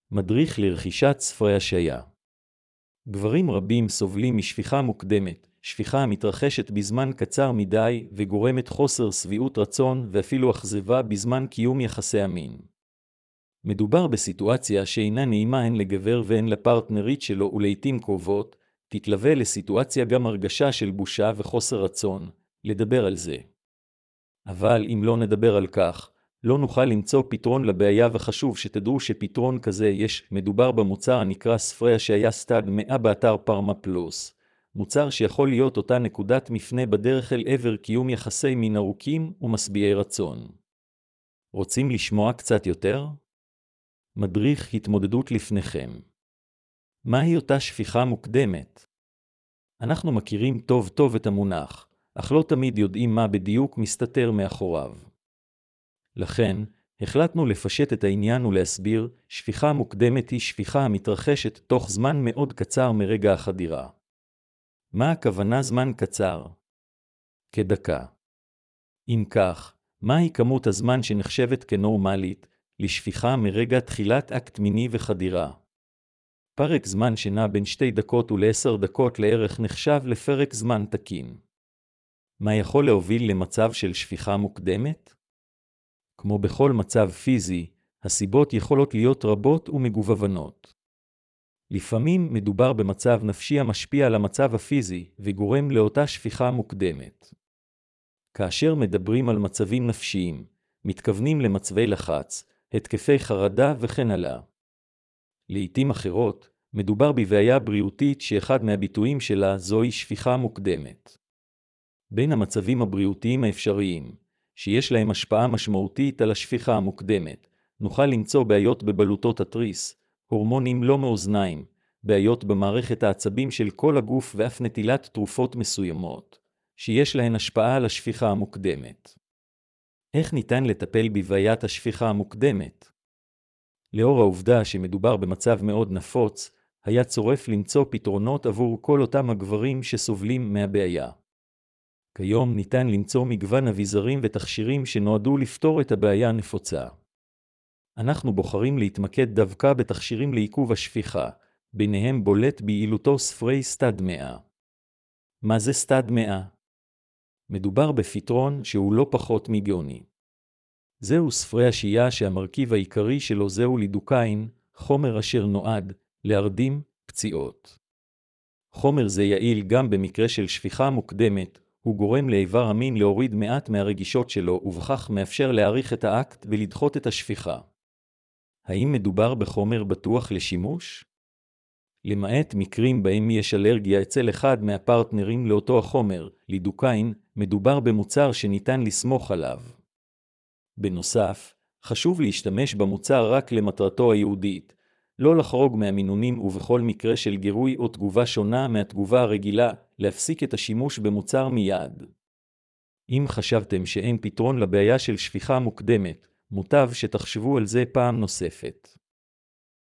מדריך לרכישת ספרי השעיה. גברים רבים סובלים משפיכה מוקדמת, שפיכה המתרחשת בזמן קצר מדי וגורמת חוסר שביעות רצון ואפילו אכזבה בזמן קיום יחסי המין. מדובר בסיטואציה שאינה נעימה הן לגבר והן לפרטנרית שלו, ולעיתים קרובות תתלווה לסיטואציה גם הרגשה של בושה וחוסר רצון לדבר על זה. אבל אם לא נדבר על כך, לא נוכל למצוא פתרון לבעיה, וחשוב שתדעו שפתרון כזה יש. מדובר במוצר הנקרא ספרי השעיה סטאד 100 באתר פארמה פלוס, מוצר שיכול להיות אותה נקודת מפנה בדרך אל עבר קיום יחסי מין ארוכים ומשביעי רצון. רוצים לשמוע קצת יותר? מדריך התמודדות לפניכם. מהי אותה שפיכה מוקדמת? אנחנו מכירים טוב טוב את המונח, אך לא תמיד יודעים מה בדיוק מסתתר מאחוריו. לכן, החלטנו לפשט את העניין ולהסביר. שפיכה מוקדמת היא שפיכה המתרחשת תוך זמן מאוד קצר מרגע החדירה. מה הכוונה זמן קצר? כדקה. אם כך, מהי כמות הזמן שנחשבת כנורמלית לשפיכה מרגע תחילת אקט מיני וחדירה? פרק זמן שנע בין 2 דקות ול10 דקות לערך נחשב לפרק זמן תקין. מה יכול להוביל למצב של שפיכה מוקדמת? כמו בכל מצב פיזי, הסיבות יכולות להיות רבות ומגוונות. לפעמים מדובר במצב נפשי המשפיע על המצב הפיזי וגורם לאותה שפיכה מוקדמת. כאשר מדברים על מצבים נפשיים, מתכוונים למצבי לחץ, התקפי חרדה וכן הלאה. לעתים אחרות, מדובר בבעיה בריאותית שאחד מהביטויים שלה זוהי שפיכה מוקדמת. בין המצבים הבריאותיים האפשריים, שיש להם השפעה משמעותית על השפיכה המוקדמת, נוכל למצוא בעיות בבלוטות התריס, הורמונים לא מאוזניים, בעיות במערכת העצבים של כל הגוף ואף נטילת תרופות מסוימות, שיש להן השפעה על השפיכה המוקדמת. איך ניתן לטפל בבעיית השפיכה המוקדמת? לאור העובדה שמדובר במצב מאוד נפוץ, היה צורף למצוא פתרונות עבור כל אותם הגברים שסובלים מהבעיה. כיום ניתן למצוא מגוון אביזרים ותכשירים שנועדו לפתור את הבעיה הנפוצה. אנחנו בוחרים להתמקד דווקא בתכשירים לעיכוב השפיכה, ביניהם בולט ביעילותו ספרי סטאד 100. מה זה סטאד 100? מדובר בפתרון שהוא לא פחות מגאוני. זהו ספרי השעיה שהמרכיב העיקרי שלו זהו לידוקאין, חומר אשר נועד להרדים פציעות. חומר זה יעיל גם במקרה של שפיכה מוקדמת, הוא גורם לאיבר המין להוריד מעט מהרגישות שלו ובכך מאפשר להאריך את האקט ולדחות את השפיכה. האם מדובר בחומר בטוח לשימוש? למעט מקרים בהם יש אלרגיה אצל אחד מהפרטנרים לאותו החומר, לידוקאין, מדובר במוצר שניתן לסמוך עליו. בנוסף, חשוב להשתמש במוצר רק למטרתו הייעודית, לא לחרוג מהמינונים ובכל מקרה של גירוי או תגובה שונה מהתגובה הרגילה, להפסיק את השימוש במוצר מיד. אם חשבתם שאין פתרון לבעיה של שפיכה מוקדמת, מוטב שתחשבו על זה פעם נוספת.